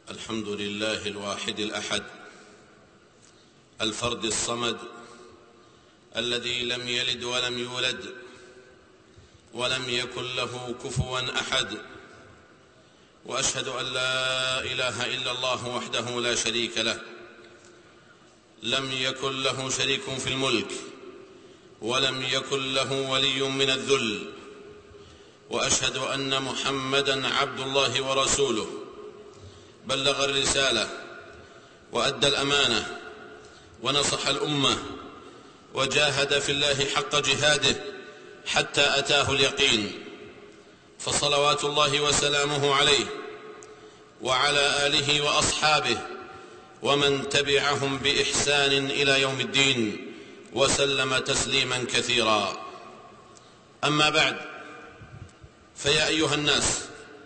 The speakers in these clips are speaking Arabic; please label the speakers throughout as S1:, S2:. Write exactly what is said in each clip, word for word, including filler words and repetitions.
S1: الحمد لله الواحد الأحد الفرد الصمد الذي لم يلد ولم يولد ولم يكن له كفوا أحد، وأشهد أن لا إله إلا الله وحده لا شريك له، لم يكن له شريك في الملك ولم يكن له ولي من الذل، وأشهد أن محمدًا عبد الله ورسوله، بلغ الرسالة وأدى الأمانة ونصح الأمة وجاهد في الله حق جهاده حتى أتاه اليقين، فصلوات الله وسلامه عليه وعلى آله وأصحابه ومن تبعهم بإحسان إلى يوم الدين وسلم تسليما كثيرا. أما بعد، فيا أيها الناس،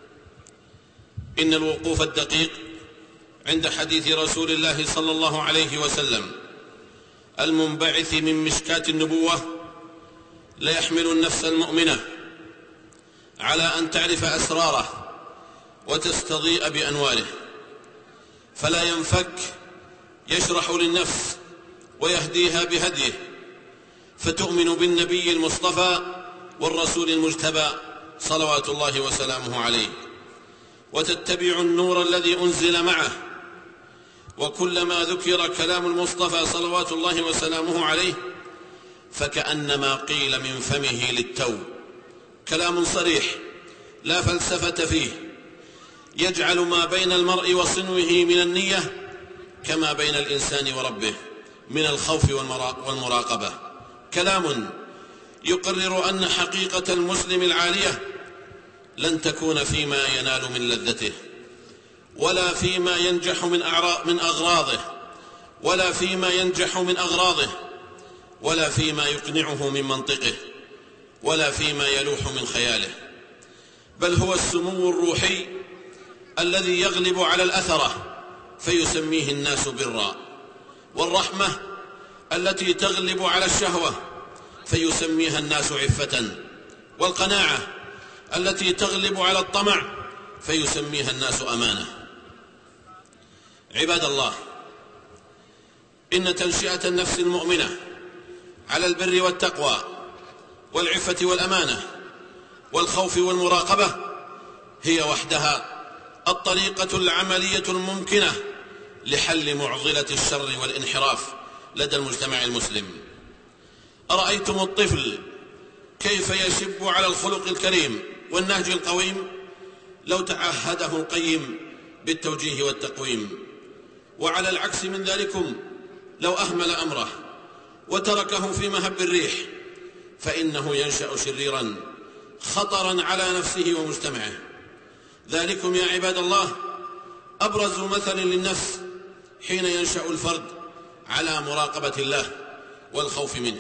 S1: إن الوقوف الدقيق عند حديث رسول الله صلى الله عليه وسلم المنبعث من مشكاة النبوة ليحمل النفس المؤمنة على أن تعرف أسراره وتستضيء بأنواره، فلا ينفك يشرح للنفس ويهديها بهديه، فتؤمن بالنبي المصطفى والرسول المجتبى صلوات الله وسلامه عليه، وتتبع النور الذي أنزل معه، وكلما ذكر كلام المصطفى صلوات الله وسلامه عليه فكأنما قيل من فمه للتو، كلام صريح لا فلسفة فيه، يجعل ما بين المرء وصنوه من النية كما بين الإنسان وربه من الخوف والمراقبة، كلام يقرر أن حقيقة المسلم العالية لن تكون فيما ينال من لذته، ولا فيما ينجح من من أغراضه، ولا فيما ينجح من أغراضه، ولا فيما يقنعه من منطقه، ولا فيما يلوح من خياله، بل هو السمو الروحي الذي يغلب على الأثرة فيسميه الناس برا، والرحمة التي تغلب على الشهوة فيسميها الناس عفة، والقناعة التي تغلب على الطمع فيسميها الناس أمانة. عباد الله، إن تنشئة النفس المؤمنة على البر والتقوى والعفة والأمانة والخوف والمراقبة هي وحدها الطريقة العملية الممكنة لحل معضلة الشر والانحراف لدى المجتمع المسلم. أرأيتم الطفل كيف يشب على الخلق الكريم والنهج القويم لو تعهده القيم بالتوجيه والتقويم؟ وعلى العكس من ذلكم، لو أهمل أمره وتركه في مهب الريح فإنه ينشأ شريرا خطرا على نفسه ومجتمعه. ذلكم يا عباد الله أبرز مثل للنفس حين ينشأ الفرد على مراقبة الله والخوف منه.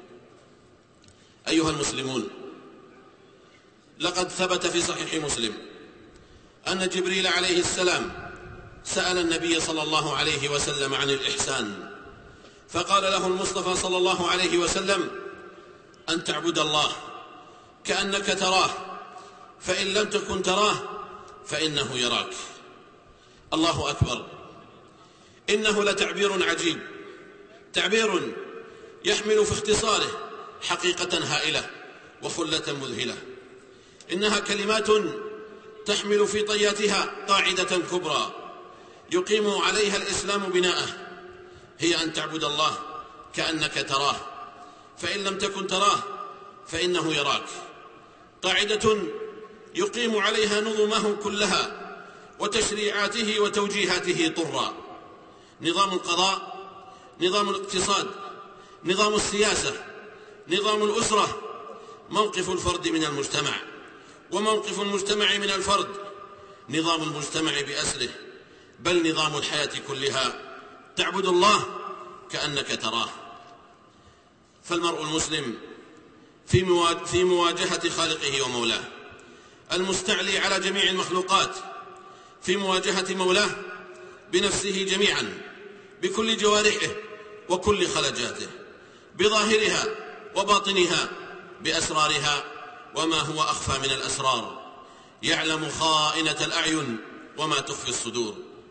S1: أيها المسلمون، لقد ثبت في صحيح مسلم أن جبريل عليه السلام سأل النبي صلى الله عليه وسلم عن الإحسان، فقال له المصطفى صلى الله عليه وسلم: أن تعبد الله كأنك تراه، فإن لم تكن تراه فإنه يراك. الله أكبر، إنه لتعبير عجيب، تعبير يحمل في اختصاره حقيقة هائلة وخلة مذهلة. إنها كلمات تحمل في طياتها قاعدة كبرى يقيم عليها الإسلام بناءه، هي أن تعبد الله كأنك تراه، فإن لم تكن تراه فإنه يراك. قاعدة يقيم عليها نظمه كلها وتشريعاته وتوجيهاته طرا: نظام القضاء، نظام الاقتصاد، نظام السياسة، نظام الأسرة، موقف الفرد من المجتمع، وموقف المجتمع من الفرد، نظام المجتمع بأسره، بل نظام الحياة كلها. تعبد الله كأنك تراه. فالمرء المسلم في مواجهة خالقه ومولاه المستعلي على جميع المخلوقات، في مواجهة مولاه بنفسه جميعا، بكل جوارحه وكل خلجاته، بظاهرها وباطنها، بأسرارها وما هو أخفى من الأسرار، يعلم خائنة الأعين وما تخفي الصدور.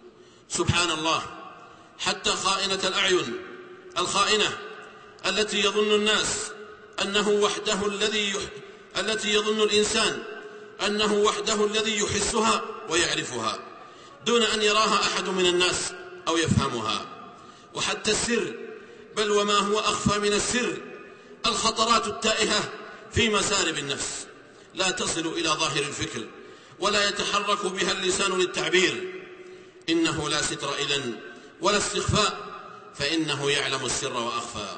S1: سبحان الله، حتى خائنة الأعين الخائنة التي يظن الناس أنه وحده الذي يح... التي يظن الإنسان أنه وحده الذي يحسها ويعرفها دون أن يراها أحد من الناس أو يفهمها. وحتى السر، بل وما هو أخفى من السر، الخطرات التائهة في مسارب النفس لا تصل إلى ظاهر الفكر ولا يتحرك بها اللسان للتعبير. إنه لا ستر إذن ولا استخفاء، فإنه يعلم السر وأخفى.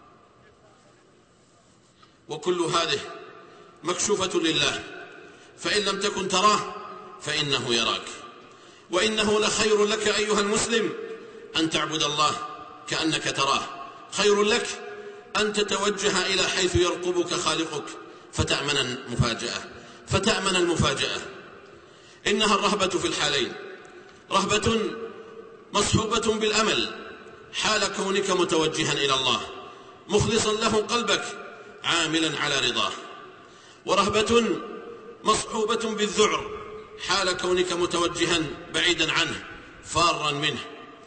S1: وكل هذه مكشوفة لله، فإن لم تكن تراه فإنه يراك. وإنه لخير لك أيها المسلم أن تعبد الله كأنك تراه، خير لك أن تتوجه إلى حيث يرقبك خالقك فتأمن المفاجأة فتأمن المفاجأة إنها الرهبة في الحالين، رهبة مصحوبة بالأمل حال كونك متوجها إلى الله مخلصا له قلبك عاملا على رضاه، ورهبة مصحوبة بالذعر حال كونك متوجها بعيدا عنه فارا منه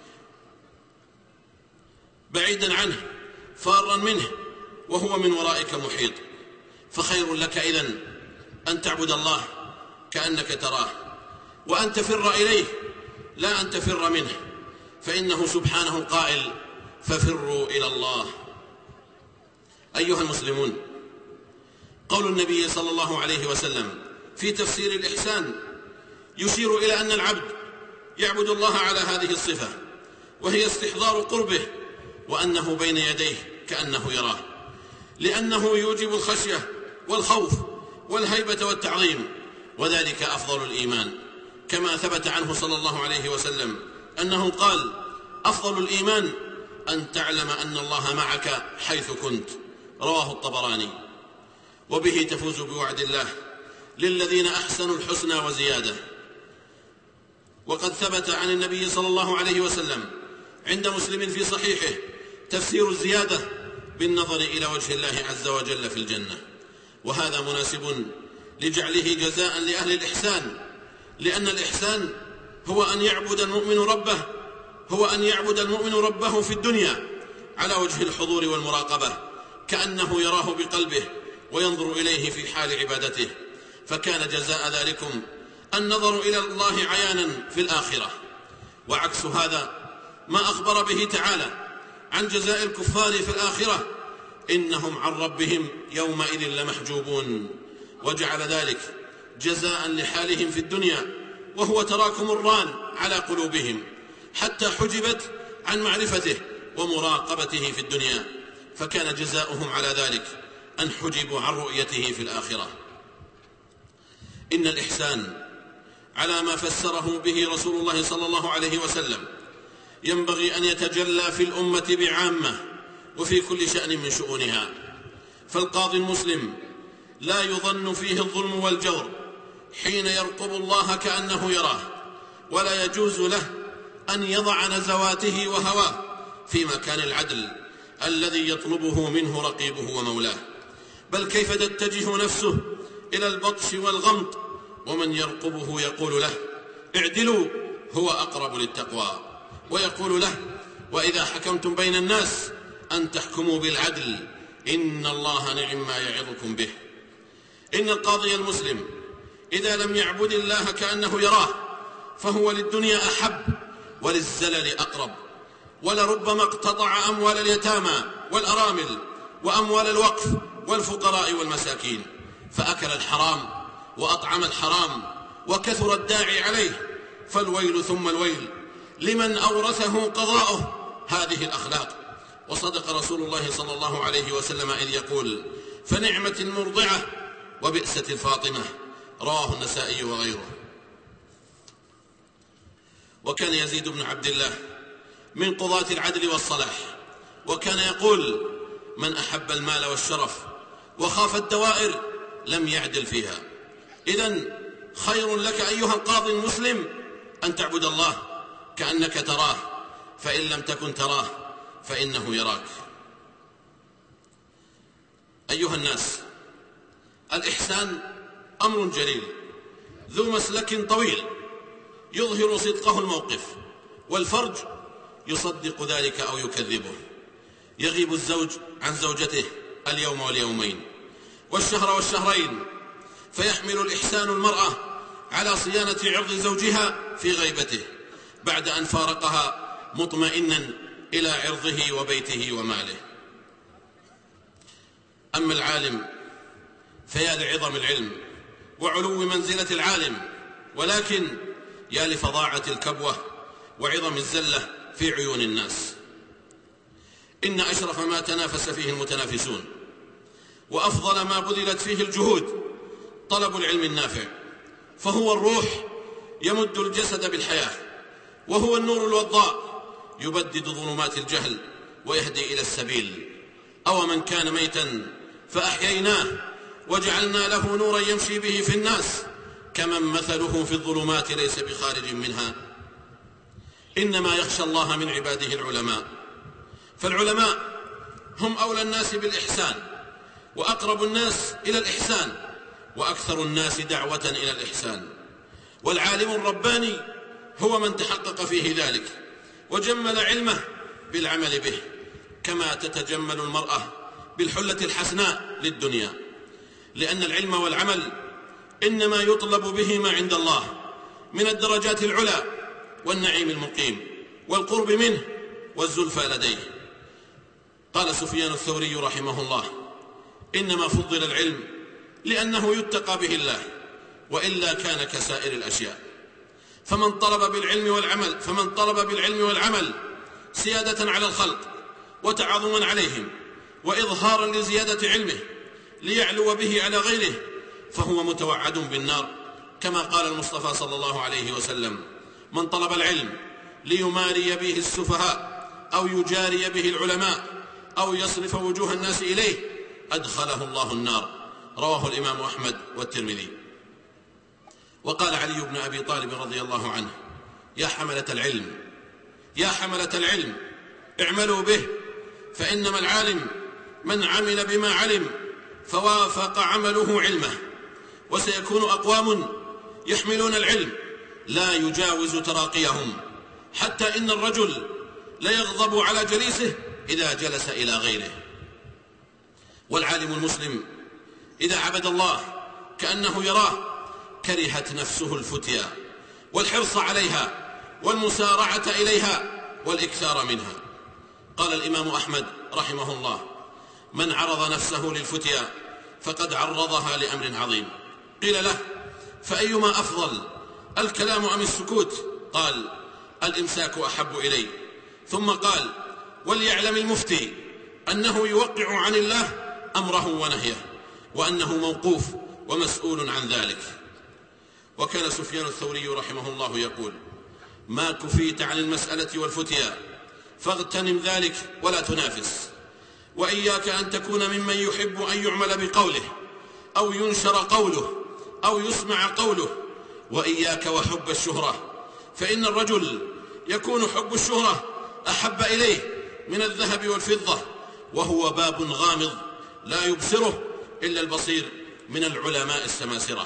S1: بعيدا عنه فارا منه وهو من ورائك محيط. فخير لك إذن أن تعبد الله كأنك تراه، وأن تفر إليه لا أن تفر منه، فإنه سبحانه القائل: ففروا إلى الله. أيها المسلمون، قول النبي صلى الله عليه وسلم في تفسير الإحسان يشير إلى أن العبد يعبد الله على هذه الصفة، وهي استحضار قربه وأنه بين يديه كأنه يراه، لأنه يوجب الخشية والخوف والهيبة والتعظيم، وذلك أفضل الإيمان، كما ثبت عنه صلى الله عليه وسلم أنه قال: أفضل الإيمان أن تعلم أن الله معك حيث كنت. رواه الطبراني. وبه تفوز بوعد الله للذين أحسنوا الحسنى وزيادة. وقد ثبت عن النبي صلى الله عليه وسلم عند مسلم في صحيحه تفسير الزيادة بالنظر إلى وجه الله عز وجل في الجنة، وهذا مناسب لجعله جزاء لأهل الإحسان، لأن الإحسان هو أن يعبد المؤمن ربه هو أن يعبد المؤمن ربه في الدنيا على وجه الحضور والمراقبة، كأنه يراه بقلبه وينظر إليه في حال عبادته، فكان جزاء ذلكم النظر إلى الله عيانا في الآخرة. وعكس هذا ما أخبر به تعالى عن جزاء الكفار في الآخرة: إنهم عن ربهم يومئذ لمحجوبون، وجعل ذلك جزاء لحالهم في الدنيا، وهو تراكم الران على قلوبهم حتى حجبت عن معرفته ومراقبته في الدنيا، فكان جزاؤهم على ذلك أن حجبوا عن رؤيته في الآخرة. إن الإحسان على ما فسره به رسول الله صلى الله عليه وسلم ينبغي أن يتجلى في الأمة بعامة وفي كل شأن من شؤونها. فالقاضي المسلم لا يظن فيه الظلم والجور حين يرقب الله كأنه يراه، ولا يجوز له أن يضع نزواته وهواه في مكان العدل الذي يطلبه منه رقيبه ومولاه، بل كيف تتجه نفسه إلى البطش والغمط ومن يرقبه يقول له: اعدلوا هو أقرب للتقوى، ويقول له: وإذا حكمتم بين الناس أن تحكموا بالعدل إن الله نعم ما يعظكم به. إن القاضي المسلم إذا لم يعبد الله كأنه يراه فهو للدنيا أحب وللزلل أقرب، ولربما اقتطع أموال اليتامى والأرامل وأموال الوقف والفقراء والمساكين، فأكل الحرام وأطعم الحرام وكثر الداعي عليه، فالويل ثم الويل لمن أورثه قضاؤه هذه الأخلاق. وصدق رسول الله صلى الله عليه وسلم إذ يقول: فنعمة المرضعة وبئسة الفاطمة. رواه النسائي وغيره. وكان يزيد بن عبد الله من قضاة العدل والصلاح، وكان يقول: من أحب المال والشرف وخاف الدوائر لم يعدل فيها. إذن خير لك أيها القاضي المسلم أن تعبد الله كأنك تراه، فإن لم تكن تراه فإنه يراك. أيها الناس، الإحسان أمر جليل ذو مسلك طويل يظهر صدقه الموقف والفرج يصدق ذلك أو يكذبه. يغيب الزوج عن زوجته اليوم واليومين والشهر والشهرين، فيحمل الإحسان المرأة على صيانة عرض زوجها في غيبته بعد أن فارقها مطمئنا إلى عرضه وبيته وماله. أما العالم فيا لعظم العلم وعلو منزلة العالم، ولكن يا لفظاعة الكبوة وعظم الزلة في عيون الناس. إن أشرف ما تنافس فيه المتنافسون وأفضل ما بذلت فيه الجهود طلب العلم النافع، فهو الروح يمد الجسد بالحياة، وهو النور الوضاء يبدد ظلمات الجهل ويهدي إلى السبيل. أو من كان ميتا فأحييناه وجعلنا له نورا يمشي به في الناس كمن مثله في الظلمات ليس بخارج منها. إنما يخشى الله من عباده العلماء، فالعلماء هم أولى الناس بالإحسان وأقرب الناس إلى الإحسان وأكثر الناس دعوة إلى الإحسان. والعالم الرباني هو من تحقق فيه ذلك وجمل علمه بالعمل به، كما تتجمل المرأة بالحلة الحسناء للدنيا، لأن العلم والعمل إنما يطلب بهما عند الله من الدرجات العلى والنعيم المقيم والقرب منه والزلفى لديه. قال سفيان الثوري رحمه الله: إنما فضل العلم لأنه يتقى به الله، وإلا كان كسائر الأشياء. فمن طلب بالعلم والعمل فمن طلب بالعلم والعمل سيادة على الخلق وتعظما عليهم وإظهارا لزيادة علمه ليعلو به على غيره فهو متوعد بالنار، كما قال المصطفى صلى الله عليه وسلم: من طلب العلم ليماري به السفهاء أو يجاري به العلماء أو يصرف وجوه الناس إليه أدخله الله النار. رواه الإمام أحمد والترمذي. وقال علي بن أبي طالب رضي الله عنه: يا حملة العلم يا حملة العلم اعملوا به، فإنما العالم من عمل بما علم فوافق عمله علمه. وسيكون أقوام يحملون العلم لا يجاوز تراقيهم، حتى إن الرجل ليغضب على جليسه إذا جلس إلى غيره. والعالم المسلم إذا عبد الله كأنه يراه كرهت نفسه الفتيا والحرص عليها والمسارعة إليها والإكثار منها. قال الإمام أحمد رحمه الله: من عرض نفسه للفتيا فقد عرضها لأمر عظيم. قيل له: فأيما أفضل، الكلام أم السكوت؟ قال: الإمساك أحب إلي. ثم قال: وليعلم المفتي أنه يوقع عن الله أمره ونهيه، وأنه موقوف ومسؤول عن ذلك. وكان سفيان الثوري رحمه الله يقول: ما كفيت عن المسألة والفتيا فاغتنم ذلك ولا تنافس، وإياك أن تكون ممن يحب أن يعمل بقوله أو ينشر قوله أو يسمع قوله، وإياك وحب الشهرة، فإن الرجل يكون حب الشهرة أحب إليه من الذهب والفضة، وهو باب غامض لا يبصره إلا البصير من العلماء السماسرة.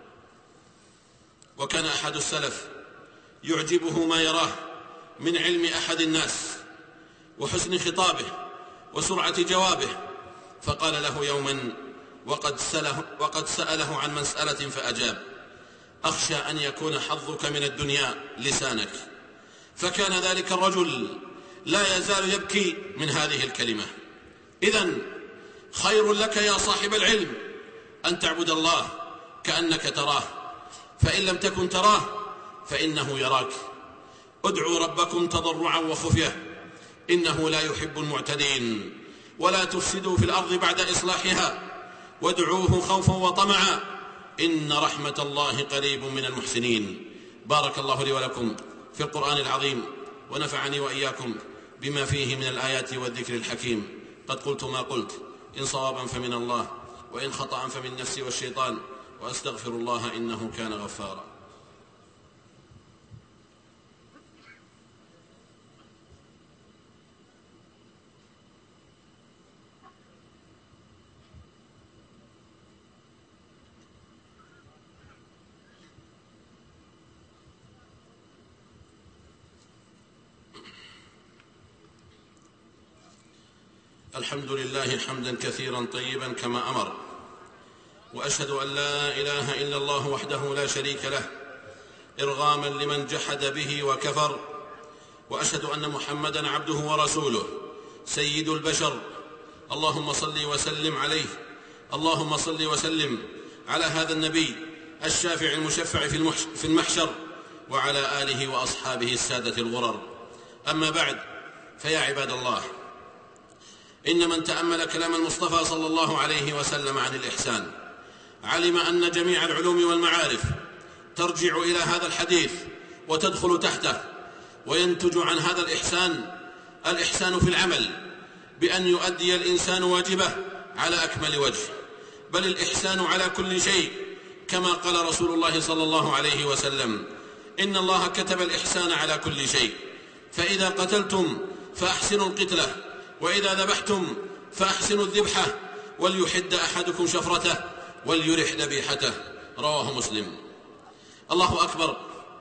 S1: وكان أحد السلف يعجبه ما يراه من علم أحد الناس وحسن خطابه وسرعة جوابه، فقال له يوما وقد سأله, وقد سأله عن مسألة فأجاب: أخشى أن يكون حظك من الدنيا لسانك. فكان ذلك الرجل لا يزال يبكي من هذه الكلمة. إذن خير لك يا صاحب العلم أن تعبد الله كأنك تراه، فإن لم تكن تراه فإنه يراك. ادعوا ربكم تضرعا وخفية إنه لا يحب المعتدين، ولا تفسدوا في الأرض بعد إصلاحها، وادعوه خوفا وطمعا إن رحمة الله قريب من المحسنين. بارك الله لي ولكم في القرآن العظيم، ونفعني وإياكم بما فيه من الآيات والذكر الحكيم. قد قلت ما قلت، إن صوابا فمن الله، وإن خطأ فمن نفسي والشيطان، وأستغفر الله إنه كان غفارا. الحمد لله حمدا كثيرا طيبا كما أمر، وأشهد أن لا إله إلا الله وحده لا شريك له إرغاما لمن جحد به وكفر، وأشهد أن محمدا عبده ورسوله سيد البشر. اللهم صل وسلم عليه، اللهم صل وسلم على هذا النبي الشافع المشفع في المحشر، وعلى آله وأصحابه السادة الغرر. أما بعد، فيا عباد الله، إن من تأمل كلام المصطفى صلى الله عليه وسلم عن الإحسان علم أن جميع العلوم والمعارف ترجع إلى هذا الحديث وتدخل تحته، وينتج عن هذا الإحسان الإحسان في العمل، بأن يؤدي الإنسان واجبه على أكمل وجه، بل الإحسان على كل شيء، كما قال رسول الله صلى الله عليه وسلم: إن الله كتب الإحسان على كل شيء، فإذا قتلتم فأحسنوا القتلة، وإذا ذبحتم فأحسنوا الذبحة، وليحد أحدكم شفرته وليرح ذبيحته. رواه مسلم. الله أكبر،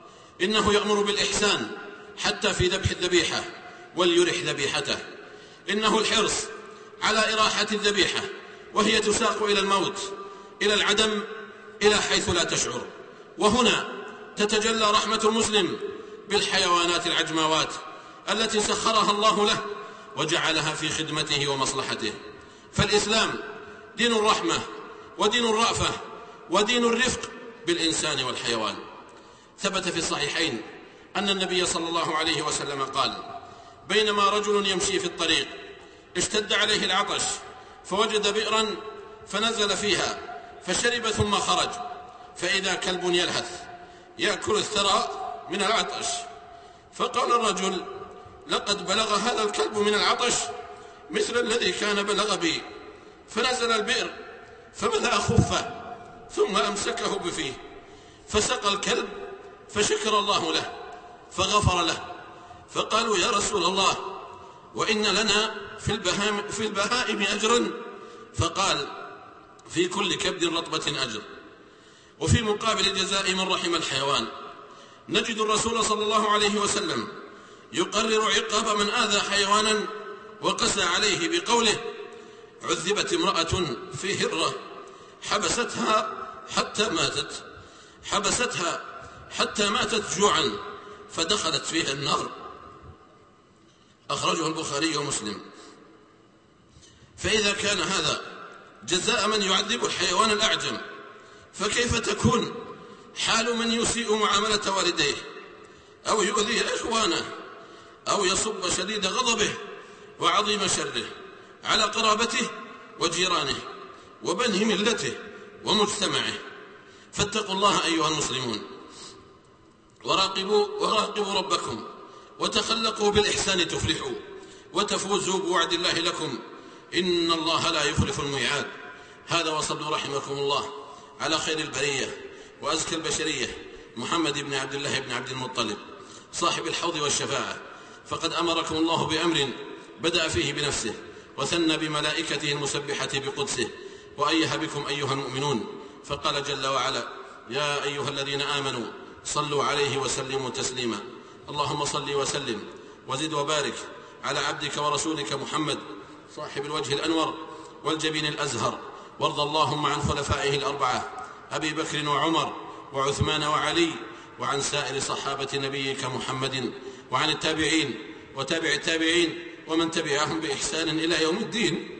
S1: إنه يأمر بالإحسان حتى في ذبح الذبيحة وليرح ذبيحته. إنه الحرص على إراحة الذبيحة وهي تساق إلى الموت، إلى العدم، إلى حيث لا تشعر. وهنا تتجلى رحمة المسلم بالحيوانات العجماوات التي سخرها الله له وجعلها في خدمته ومصلحته. فالإسلام دين الرحمة ودين الرأفة ودين الرفق بالإنسان والحيوان. ثبت في الصحيحين أن النبي صلى الله عليه وسلم قال: بينما رجل يمشي في الطريق اشتد عليه العطش، فوجد بئرا فنزل فيها فشرب ثم خرج، فإذا كلب يلهث يأكل الثرى من العطش، فقال الرجل: لقد بلغ هذا الكلب من العطش مثل الذي كان بلغ بي. فنزل البئر فملأ خفه ثم أمسكه بفيه، فسقى الكلب فشكر الله له فغفر له. فقالوا: يا رسول الله، وإن لنا في البهائم, في البهائم أجرا؟ فقال: في كل كبد رطبة أجر. وفي مقابل الجزاء من رحم الحيوان نجد الرسول صلى الله عليه وسلم يقرر عقاب من آذى حيوانا وقسى عليه بقوله: عذبت امرأة في هرة حبستها حتى ماتت حبستها حتى ماتت جوعا فدخلت فيها النار. أخرجه البخاري ومسلم. فإذا كان هذا جزاء من يعذب الحيوان الأعجم، فكيف تكون حال من يسيء معاملة والديه أو يؤذي إخوانه أو يصب شديد غضبه وعظيم شره على قرابته وجيرانه وبني ملته ومجتمعه؟ فاتقوا الله أيها المسلمون، وراقبوا, وراقبوا ربكم، وتخلقوا بالإحسان تفلحوا وتفوزوا بوعد الله لكم، إن الله لا يخلف الميعاد. هذا وصلوا رحمكم الله على خير البرية وأزكى البشرية، محمد بن عبد الله بن عبد المطلب، صاحب الحوض والشفاعة. فقد أمركم الله بأمر بدأ فيه بنفسه، وثنى بملائكته المسبحة بقدسه، وأيه بكم أيها المؤمنون، فقال جل وعلا: يا أيها الذين آمنوا صلوا عليه وسلموا تسليما. اللهم صل وسلم وزد وبارك على عبدك ورسولك محمد صاحب الوجه الأنور والجبين الأزهر، وارض اللهم عن خلفائه الأربعة أبي بكر وعمر وعثمان وعلي، وعن سائر صحابة نبيك محمد، وعن التابعين وتابع التابعين ومن تبعهم بإحسان إلى يوم الدين،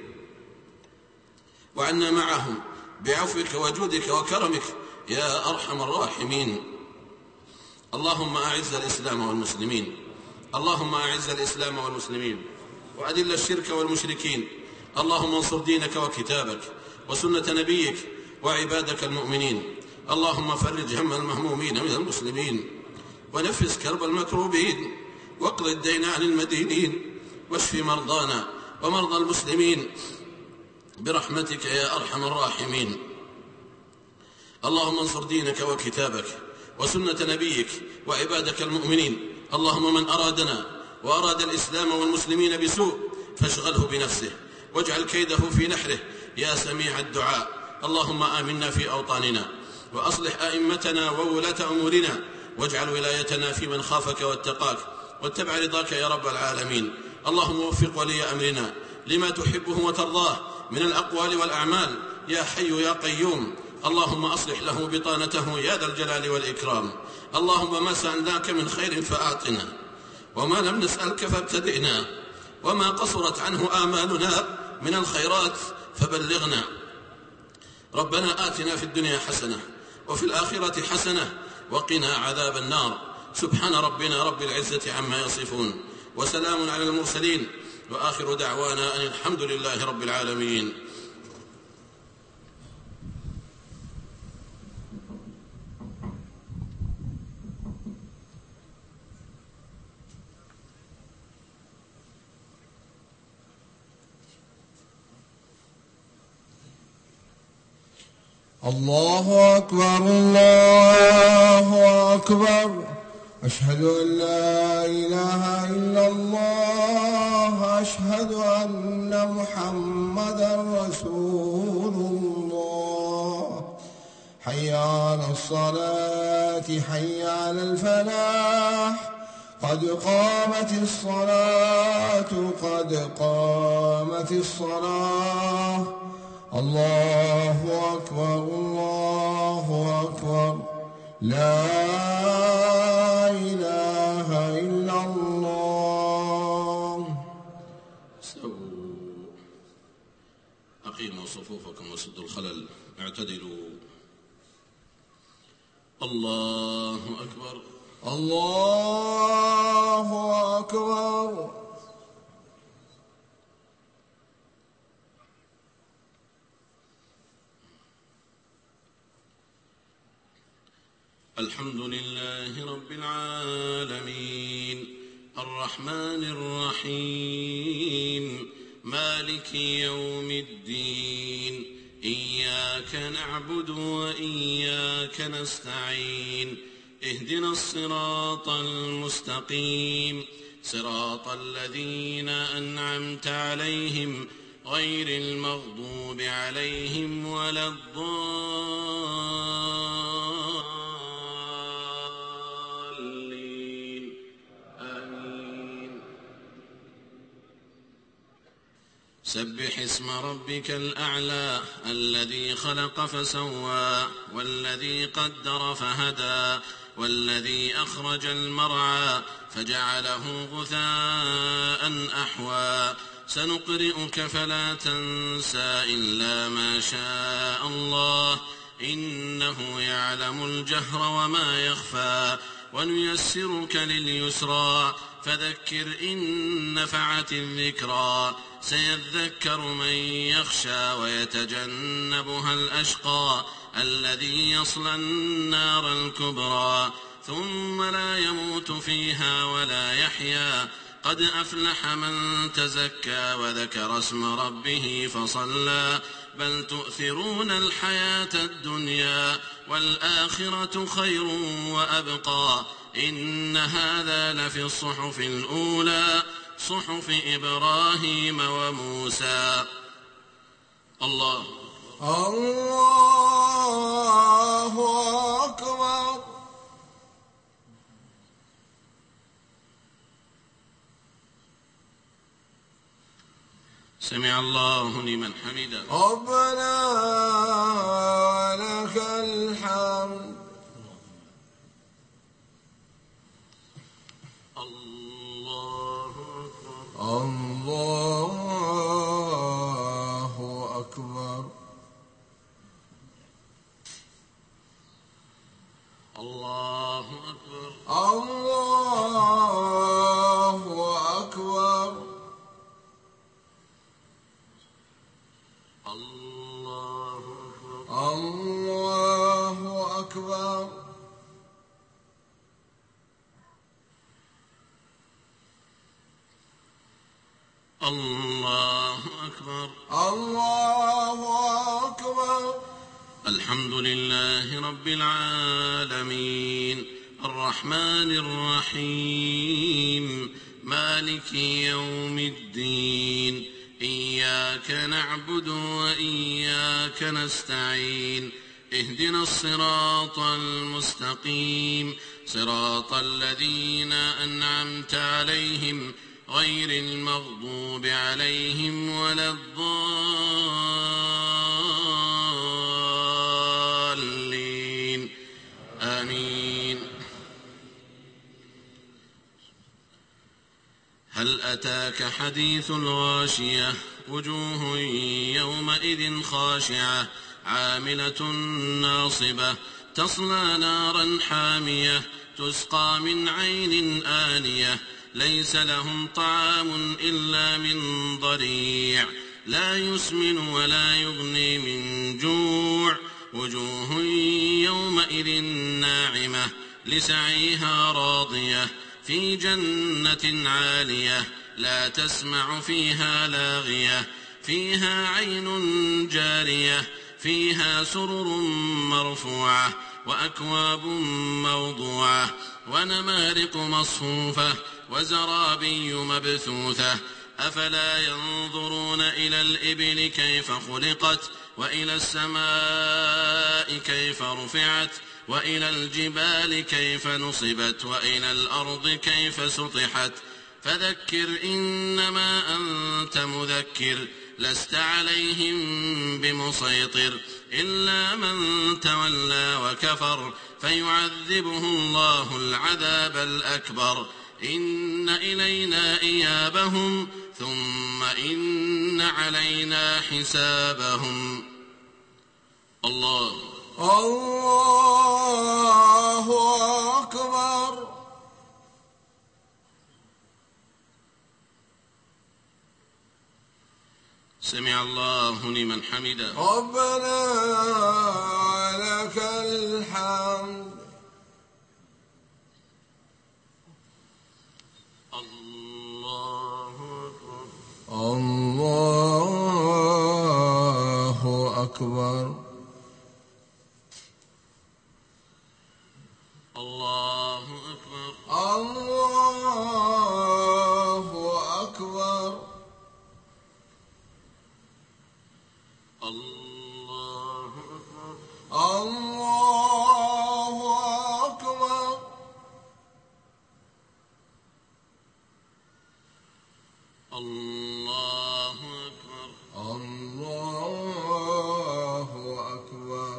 S1: وعنا معهم بعفوك وجودك وكرمك يا أرحم الراحمين. اللهم أعز الإسلام والمسلمين، اللهم أعز الإسلام والمسلمين، وأذل الشرك والمشركين. اللهم انصر دينك وكتابك وسنة نبيك وعبادك المؤمنين. اللهم فرج هم المهمومين من المسلمين، ونفس كرب المكروبين، واقض الدين عن المدينين، واشف مرضانا ومرضى المسلمين برحمتك يا أرحم الراحمين. اللهم انصر دينك وكتابك وسنة نبيك وعبادك المؤمنين. اللهم من أرادنا وأراد الإسلام والمسلمين بسوء فاشغله بنفسه واجعل كيده في نحره يا سميع الدعاء. اللهم آمنا في أوطاننا، وأصلح أئمتنا وولاة أمورنا، واجعل ولايتنا في من خافك واتقاك واتبع رضاك يا رب العالمين. اللهم وفق ولي أمرنا لما تحبه وترضاه من الأقوال والأعمال يا حي يا قيوم. اللهم أصلح له بطانته يا ذا الجلال والإكرام. اللهم ما سألناك من خير فآتنا، وما لم نسألك فابتدئنا، وما قصرت عنه آمالنا من الخيرات فبلغنا. ربنا آتنا في الدنيا حسنة وفي الآخرة حسنة وقنا عذاب النار. سبحان ربنا رب العزة عما يصفون، وسلام على المرسلين، وآخر دعوانا أن الحمد لله رب العالمين.
S2: الله أكبر الله أكبر، أشهد أن لا إله إلا الله، أشهد أن محمدا رسول الله. حي على الصلاة حي على الفلاح، قد قامت الصلاة قد قامت الصلاة. الله أكبر الله أكبر، لا إله إلا الله.
S1: استووا، أقيموا صفوفكم وسدوا الخلل، اعتدلوا. الله أكبر
S2: الله أكبر.
S1: الحمد لله رب العالمين، الرحمن الرحيم، مالك يوم الدين، إياك نعبد وإياك نستعين، اهدنا الصراط المستقيم، صراط الذين أنعمت عليهم غير المغضوب عليهم ولا الضالين. آمين. سبح اسم ربك الأعلى الذي خلق فسوى، والذي قدر فهدى، والذي أخرج المرعى فجعله غثاء أحوى. سنقرئك فلا تنسى إلا ما شاء الله، إنه يعلم الجهر وما يخفى. ونيسرك لليسرى، فذكر إن نفعت الذكرى. سيذكر من يخشى ويتجنبها الأشقى الذي يصلى النار الكبرى، ثم لا يموت فيها ولا يحيا. قد أفلح من تزكى وذكر اسم ربه فصلى، بل تؤثرون الحياة الدنيا والآخرة خير وأبقى. إن هذا لفي الصحف الأولى، صحف إبراهيم وموسى. الله
S2: الله أكبر.
S1: سمع الله لمن حمده.
S2: ربنا ولك الحمد.
S1: الله أكبر
S2: الله أكبر.
S1: الله أكبر
S2: الله أكبر.
S1: الله أكبر
S2: الله أكبر.
S1: الله أكبر
S2: الله أكبر.
S1: الحمد لله رب العالمين، الرحمن الرحيم، مالك يوم الدين، إياك نعبد وإياك نستعين، اهدنا الصراط المستقيم، صراط الذين أنعمت عليهم غير المغضوب عليهم ولا الضالين آمين. هل أتاك حديث الغاشية وجوه يومئذ خاشعة عاملة ناصبة تصلى نارا حامية تسقى من عين آنية ليس لهم طعام إلا من ضريع لا يسمن ولا يغني من جوع وجوه يومئذ ناعمة لسعيها راضية في جنة عالية لا تسمع فيها لاغية فيها عين جارية فيها سرر مرفوعة وأكواب موضوعة ونمارق مصفوفة وزرابي مبثوثة أفلا ينظرون إلى الإبل كيف خلقت وإلى السماء كيف رفعت وإلى الجبال كيف نصبت وإلى الأرض كيف سطحت فذكر إنما أنت مذكر لست عليهم بمسيطر إلا من تولى وكفر فيعذبه الله العذاب الأكبر إن إلينا إيابهم ثم إن علينا حسابهم. الله
S2: الله أكبر.
S1: سمع الله لمن حمده.
S2: ربنا لك الحمد.
S1: الله أكبر.
S2: الله أكبر.
S1: الله أكبر.
S2: الله أكبر.
S1: الله أكبر.
S2: الله أكبر.
S1: الله أكبر.
S2: الله أكبر.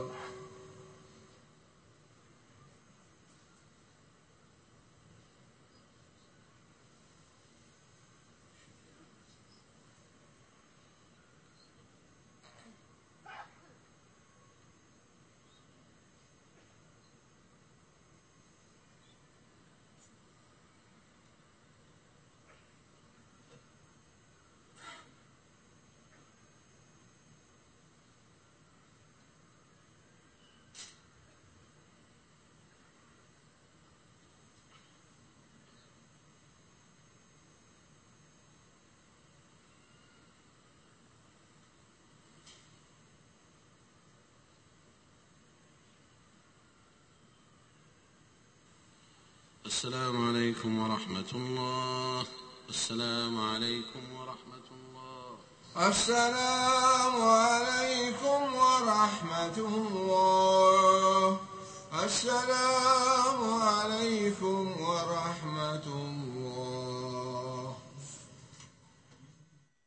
S1: السلام عليكم ورحمة الله. السلام عليكم ورحمة الله.
S2: السلام عليكم ورحمة الله. السلام عليكم ورحمة